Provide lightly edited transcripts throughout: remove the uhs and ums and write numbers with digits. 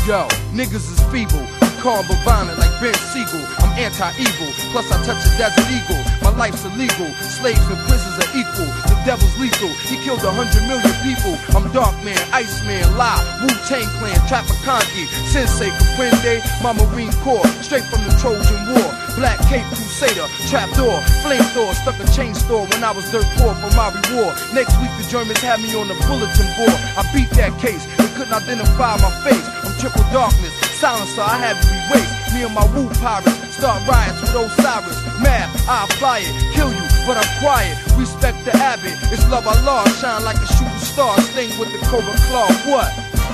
Yo, niggas is feeble. I'm calm but violent like Ben Siegel. I'm anti-evil, plus I touch a desert eagle. My life's illegal, slaves and prisons are equal. The devil's lethal, he killed 100 million people. I'm Darkman, Iceman, La, Wu-Tang Clan, Trafficante, Sensei, Comprende, my Marine Corps, straight from the Trojan War. Black Cape Crusader, trapdoor, flamethrower, stuck a chain store when I was dirt poor for my reward. Next week the Germans had me on the bulletin board. I beat that case, they couldn't identify my face. I'm triple darkness, silencer, I have you erased. Me and my Wu pirates start riots with Osiris. Mad, I'll fly it, kill you, but I'm quiet. Respect the abbot, it's love I lost. Shine like a shooting star, sting with the cobra claw. What?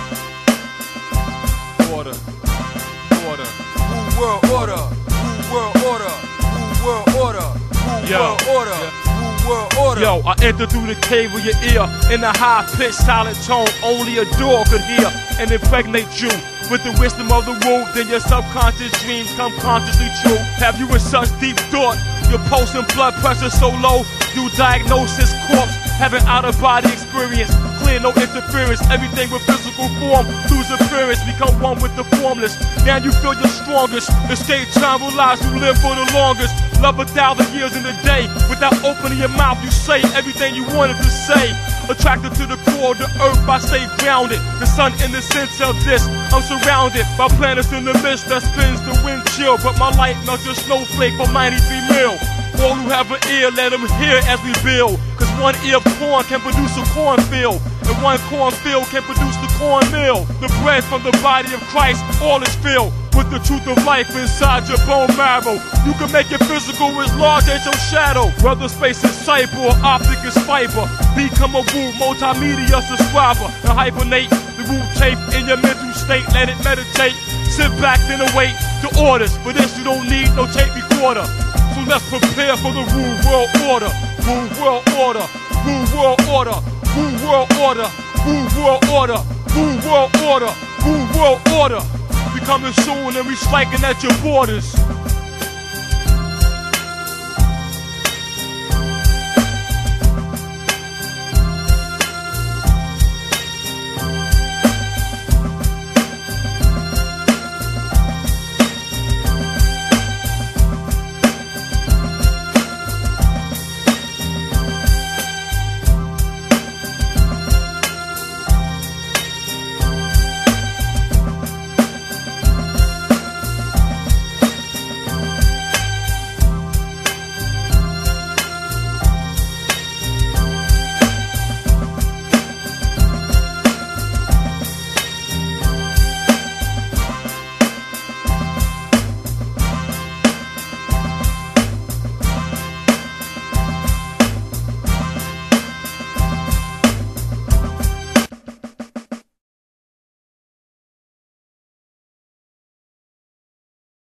Order. Order. Wu world order. Wu world order. Wu world order. Wu world order. Wu world order. Yo, I enter through the cave of your ear in a high-pitched, silent tone only a door could hear and impregnate you with the wisdom of the Wu. Then your subconscious dreams come consciously true. Have you in such deep thought? Your pulse and blood pressure so low, you diagnosis corpse, having out-of-body experience. Clear, no interference. Everything with physical form lose appearance, become one with the formless. Now you feel your strongest. Escape time will lies, you live for the longest. Love 1,000 years in a day. Without opening your mouth, you say everything you wanted to say. Attracted to the core of the earth, I stay grounded. The sun in the center of this, I'm surrounded by planets in the mist that spins the wind chill. But my light melts a snowflake for 93 mil. All who have an ear, let them hear as we build. Cause one ear of corn can produce a cornfield, and one cornfield can produce the cornmeal. The bread from the body of Christ, all is filled with the truth of life inside your bone marrow. You can make it physical as large as your shadow. Whether space is cyber or optic is fiber. Become a Wu multimedia subscriber and hibernate the Wu tape in your mental state. Let it meditate. Sit back then await the orders. For this you don't need no tape recorder. So let's prepare for the Wu world order. Wu world order. Wu world order. Wu world order. Wu world order. Wu world order. Wu world order. We coming soon and we striking at your borders.